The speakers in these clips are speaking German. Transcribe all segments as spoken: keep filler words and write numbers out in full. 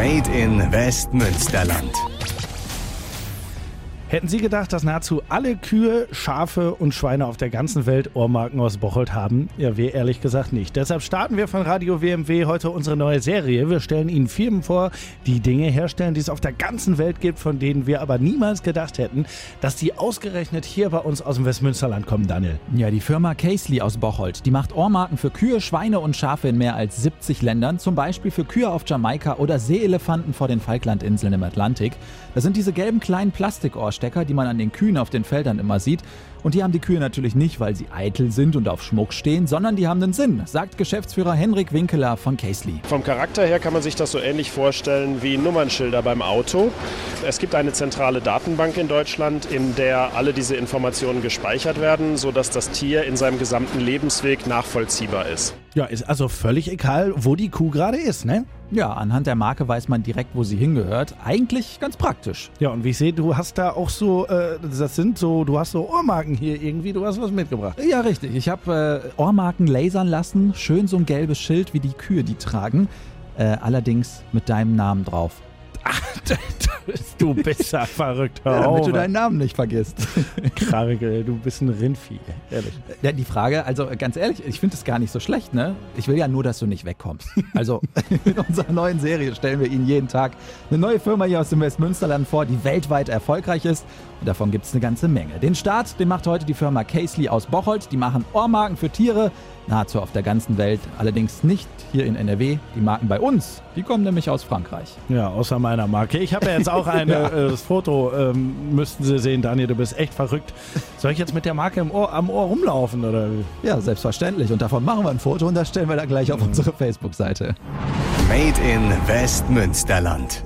Made in Westmünsterland. Hätten Sie gedacht, dass nahezu alle Kühe, Schafe und Schweine auf der ganzen Welt Ohrmarken aus Bocholt haben? Ja, wir ehrlich gesagt nicht. Deshalb starten wir von Radio W M W heute unsere neue Serie. Wir stellen Ihnen Firmen vor, die Dinge herstellen, die es auf der ganzen Welt gibt, von denen wir aber niemals gedacht hätten, dass die ausgerechnet hier bei uns aus dem Westmünsterland kommen, Daniel. Ja, die Firma Casely aus Bocholt, die macht Ohrmarken für Kühe, Schweine und Schafe in mehr als siebzig Ländern, zum Beispiel für Kühe auf Jamaika oder Seeelefanten vor den Falklandinseln im Atlantik. Das sind diese gelben kleinen Plastikohrstecker, die man an den Kühen auf den Feldern immer sieht. Und die haben die Kühe natürlich nicht, weil sie eitel sind und auf Schmuck stehen, sondern die haben einen Sinn, sagt Geschäftsführer Henrik Winkeler von Casely. Vom Charakter her kann man sich das so ähnlich vorstellen wie Nummernschilder beim Auto. Es gibt eine zentrale Datenbank in Deutschland, in der alle diese Informationen gespeichert werden, sodass das Tier in seinem gesamten Lebensweg nachvollziehbar ist. Ja, ist also völlig egal, wo die Kuh gerade ist, ne? Ja, anhand der Marke weiß man direkt, wo sie hingehört. Eigentlich ganz praktisch. Ja, und wie ich sehe, du hast da auch so, äh, das sind so, du hast so Ohrmarken hier irgendwie, du hast was mitgebracht. Ja, richtig. Ich habe äh, Ohrmarken lasern lassen. Schön so ein gelbes Schild, wie die Kühe die tragen. Äh, allerdings mit deinem Namen drauf. Ach, du bist ja verrückt. Hör Ja, damit auf, du deinen Namen nicht vergisst. Krarke, du bist ein Rindvieh, ehrlich. Ja, die Frage, also ganz ehrlich, ich finde es gar nicht so schlecht, ne? Ich will ja nur, dass du nicht wegkommst. Also in unserer neuen Serie stellen wir Ihnen jeden Tag eine neue Firma hier aus dem Westmünsterland vor, die weltweit erfolgreich ist. Und davon gibt es eine ganze Menge. Den Start, den macht heute die Firma Casely aus Bocholt. Die machen Ohrmarken für Tiere, nahezu auf der ganzen Welt. Allerdings nicht hier in N R W. Die Marken bei uns, die kommen nämlich aus Frankreich. Ja, außer meiner Marke. Ich habe ja jetzt auch eine, Ja. äh, das Foto ähm, müssten Sie sehen, Daniel, du bist echt verrückt. Soll ich jetzt mit der Marke im Ohr, am Ohr rumlaufen, oder? Ja, selbstverständlich. Und davon machen wir ein Foto und das stellen wir dann gleich auf unsere Facebook-Seite. Made in Westmünsterland.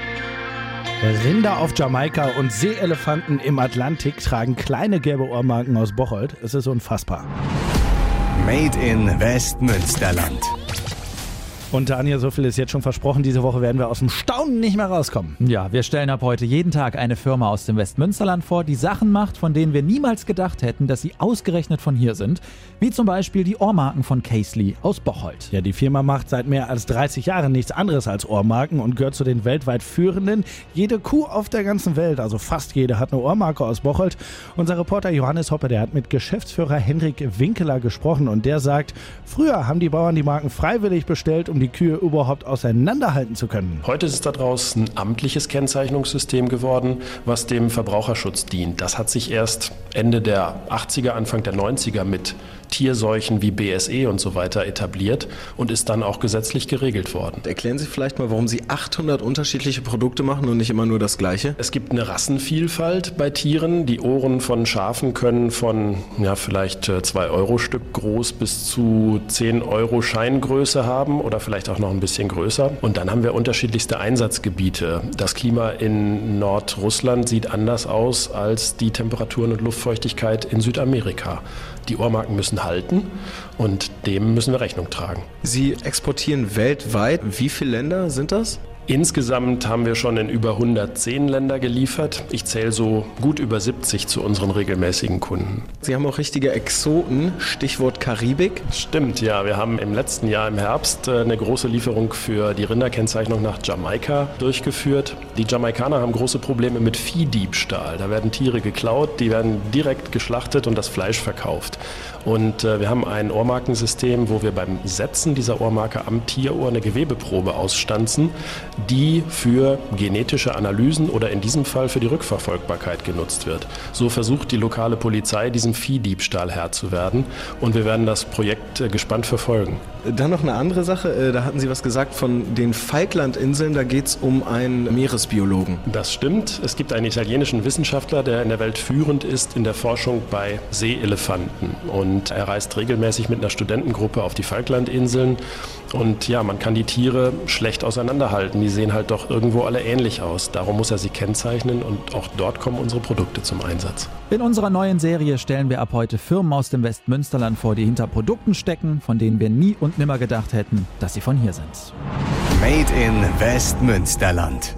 Rinder auf Jamaika und Seeelefanten im Atlantik tragen kleine gelbe Ohrmarken aus Bocholt. Es ist unfassbar. Made in Westmünsterland. Und Daniel, so viel ist jetzt schon versprochen, diese Woche werden wir aus dem Staunen nicht mehr rauskommen. Ja, wir stellen ab heute jeden Tag eine Firma aus dem Westmünsterland vor, die Sachen macht, von denen wir niemals gedacht hätten, dass sie ausgerechnet von hier sind. Wie zum Beispiel die Ohrmarken von Casely aus Bocholt. Ja, die Firma macht seit mehr als dreißig Jahren nichts anderes als Ohrmarken und gehört zu den weltweit führenden. Jede Kuh auf der ganzen Welt, also fast jede, hat eine Ohrmarke aus Bocholt. Unser Reporter Johannes Hoppe, der hat mit Geschäftsführer Henrik Winkeler gesprochen und der sagt, früher haben die Bauern die Marken freiwillig bestellt, um die Kühe überhaupt auseinanderhalten zu können. Heute ist es daraus ein amtliches Kennzeichnungssystem geworden, was dem Verbraucherschutz dient. Das hat sich erst Ende der achtziger, Anfang der neunziger mit Tierseuchen wie B S E und so weiter etabliert und ist dann auch gesetzlich geregelt worden. Erklären Sie vielleicht mal, warum Sie achthundert unterschiedliche Produkte machen und nicht immer nur das Gleiche? Es gibt eine Rassenvielfalt bei Tieren. Die Ohren von Schafen können von ja, vielleicht zwei Euro Stück groß bis zu zehn Euro Scheingröße haben oder vielleicht auch noch ein bisschen größer. Und dann haben wir unterschiedlichste Einsatzgebiete. Das Klima in Nordrussland sieht anders aus als die Temperaturen und Luftfeuchtigkeit in Südamerika. Die Ohrmarken müssen halten und dem müssen wir Rechnung tragen. Sie exportieren weltweit. Wie viele Länder sind das? Insgesamt haben wir schon in über hundertzehn Länder geliefert. Ich zähle so gut über siebzig zu unseren regelmäßigen Kunden. Sie haben auch richtige Exoten, Stichwort Karibik. Stimmt, ja. Wir haben im letzten Jahr im Herbst eine große Lieferung für die Rinderkennzeichnung nach Jamaika durchgeführt. Die Jamaikaner haben große Probleme mit Viehdiebstahl. Da werden Tiere geklaut, die werden direkt geschlachtet und das Fleisch verkauft. Und äh, wir haben ein Ohrmarkensystem, wo wir beim Setzen dieser Ohrmarke am Tierohr eine Gewebeprobe ausstanzen, die für genetische Analysen oder in diesem Fall für die Rückverfolgbarkeit genutzt wird. So versucht die lokale Polizei, diesem Viehdiebstahl Herr zu werden. Und wir werden das Projekt äh, gespannt verfolgen. Dann noch eine andere Sache. Da hatten Sie was gesagt von den Falklandinseln. Da geht es um einen Meeresbiologen. Das stimmt. Es gibt einen italienischen Wissenschaftler, der in der Welt führend ist in der Forschung bei Seeelefanten. Und er reist regelmäßig mit einer Studentengruppe auf die Falklandinseln. Und ja, man kann die Tiere schlecht auseinanderhalten. Die sehen halt doch irgendwo alle ähnlich aus. Darum muss er sie kennzeichnen und auch dort kommen unsere Produkte zum Einsatz. In unserer neuen Serie stellen wir ab heute Firmen aus dem Westmünsterland vor, die hinter Produkten stecken, von denen wir nie und nimmer gedacht hätten, dass sie von hier sind. Made in Westmünsterland.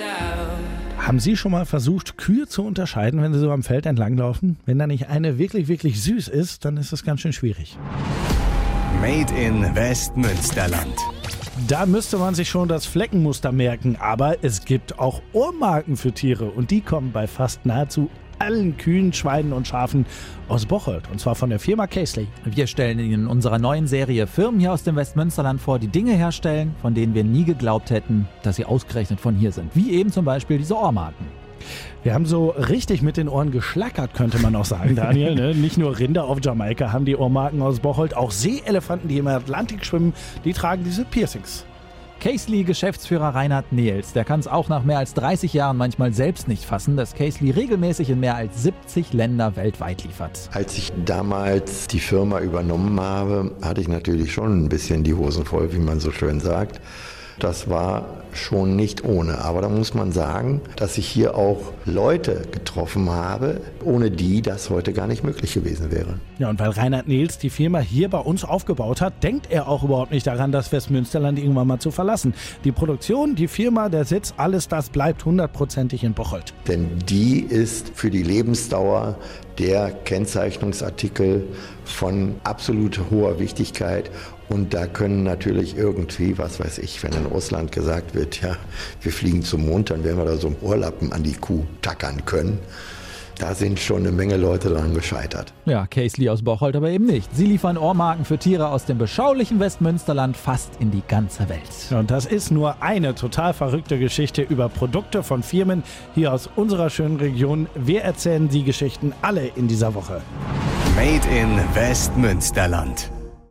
Haben Sie schon mal versucht, Kühe zu unterscheiden, wenn Sie so am Feld entlanglaufen? Wenn da nicht eine wirklich, wirklich süß ist, dann ist das ganz schön schwierig. Made in Westmünsterland. Da müsste man sich schon das Fleckenmuster merken, aber es gibt auch Ohrmarken für Tiere und die kommen bei fast nahezu allen Kühen, Schweinen und Schafen aus Bocholt, und zwar von der Firma Casely. Wir stellen Ihnen in unserer neuen Serie Firmen hier aus dem Westmünsterland vor, die Dinge herstellen, von denen wir nie geglaubt hätten, dass sie ausgerechnet von hier sind. Wie eben zum Beispiel diese Ohrmarken. Wir haben so richtig mit den Ohren geschlackert, könnte man auch sagen, Daniel. Ne? Nicht nur Rinder auf Jamaika haben die Ohrmarken aus Bocholt, auch Seeelefanten, die im Atlantik schwimmen, die tragen diese Piercings. Casely-Geschäftsführer Reinhard Nehls, der kann es auch nach mehr als dreißig Jahren manchmal selbst nicht fassen, dass Casely regelmäßig in mehr als siebzig Länder weltweit liefert. Als ich damals die Firma übernommen habe, hatte ich natürlich schon ein bisschen die Hosen voll, wie man so schön sagt. Das war schon nicht ohne. Aber da muss man sagen, dass ich hier auch Leute getroffen habe, ohne die das heute gar nicht möglich gewesen wäre. Ja, und weil Reinhard Nehls die Firma hier bei uns aufgebaut hat, denkt er auch überhaupt nicht daran, das Westmünsterland irgendwann mal zu verlassen. Die Produktion, die Firma, der Sitz, alles das bleibt hundertprozentig in Bocholt. Denn die ist für die Lebensdauer der Kennzeichnungsartikel von absolut hoher Wichtigkeit. Und da können natürlich irgendwie, was weiß ich, wenn in Russland gesagt wird, ja, wir fliegen zum Mond, dann werden wir da so einen Ohrlappen an die Kuh tackern können. Da sind schon eine Menge Leute dran gescheitert. Ja, Casely aus Bocholt aber eben nicht. Sie liefern Ohrmarken für Tiere aus dem beschaulichen Westmünsterland fast in die ganze Welt. Und das ist nur eine total verrückte Geschichte über Produkte von Firmen hier aus unserer schönen Region. Wir erzählen die Geschichten alle in dieser Woche. Made in Westmünsterland.